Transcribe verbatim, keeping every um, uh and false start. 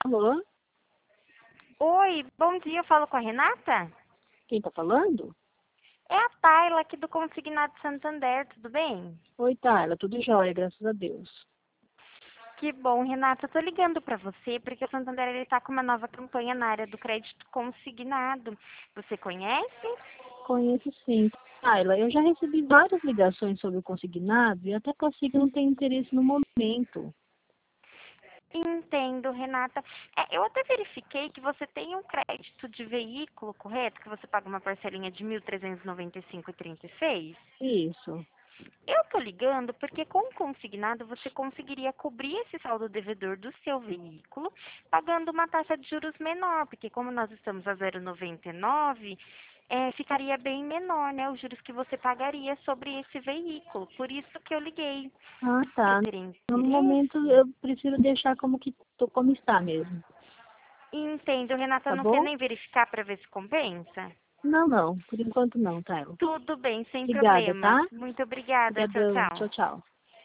Alô? Oi, bom dia, eu falo com a Renata? Quem tá falando? É a Tayla aqui do Consignado Santander, tudo bem? Oi, Tayla, tudo jóia, graças a Deus. Que bom, Renata, eu tô ligando para você porque o Santander ele tá com uma nova campanha na área do crédito consignado. Você conhece? Conheço sim. Tayla, eu já recebi várias ligações sobre o consignado e até consigo que não tem interesse no momento. Entendo, Renata. É, eu até verifiquei que você tem um crédito de veículo, correto? Que você paga uma parcelinha de mil trezentos e noventa e cinco reais e trinta e seis centavos. Isso. Eu tô ligando porque com o consignado você conseguiria cobrir esse saldo devedor do seu veículo pagando uma taxa de juros menor, porque como nós estamos a zero vírgula noventa e nove, é, ficaria bem menor, né, os juros que você pagaria sobre esse veículo. Por isso que eu liguei. Ah, Você tá. teria No momento interesse? eu prefiro deixar como que tô, como está mesmo. Entendo, Renata, Tá não quer bom? nem verificar para ver se compensa? Não, não. Por enquanto não, Tayla. Tudo bem, sem Obrigada, problemas. tá? Muito obrigada. Tchau, Obrigadão. tchau. Tchau, tchau.